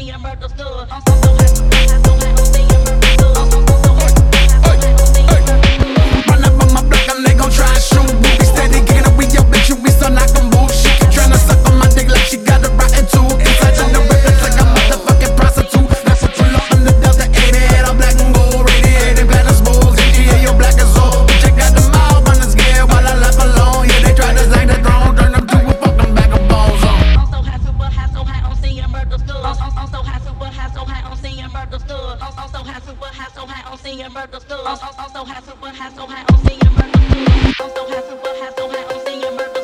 seeing murder stuff. I'm so high, super high, so high, I'm seeing murder stuff. I'm so high, super high, so high, I'm seeing murder stuff. Run up on my block and they gon' try and shoot. We steady kicking up with your bitch, you be so knock 'em move. She keep tryna suck on my dick like she got a rotten tooth. Inside on the ripples like a motherfucking prostitute. That's what you love in the Delta 88. I'm black and gold, radiating platinum smooth. GTA, you black as old. Check out the mouth on the scale while I left alone. Yeah, they try to sing the throne, turn them to a fucking bag of bones. I'm so high, super high, so high, I'm seeing murder stuff. I'm so high, super high, so high, I'm seeing murder stuff. I'm so high, super high, so high, I'm seeing murder stuff. I'm so high, super high, so high, I'm seeing murder stuff. I'm so high, super high, so high, I'm seeing murder stuff.